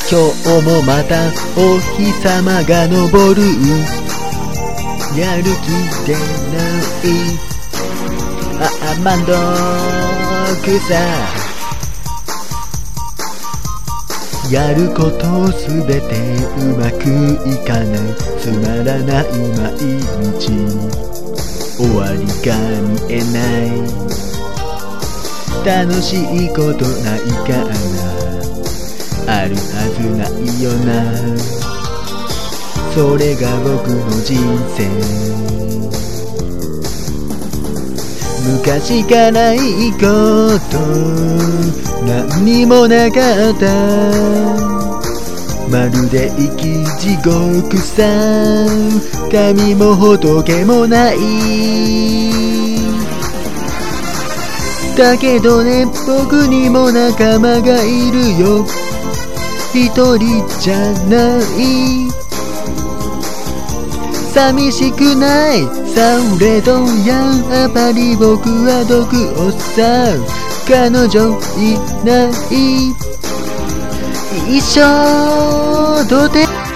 今日もまたお日様が昇る。やる気でないアーマンド草。やることすべてうまくいかない、つまらない毎日、終わりが見えない。楽しいことないかな、あるはずないよな。それが僕の人生。昔からいいこと何にもなかった、まるで生き地獄さ。神も仏もない。だけどね、僕にも仲間がいるよ。一人じゃない、寂しくない。されどやっぱり僕は毒をさ、彼女いない。一生とて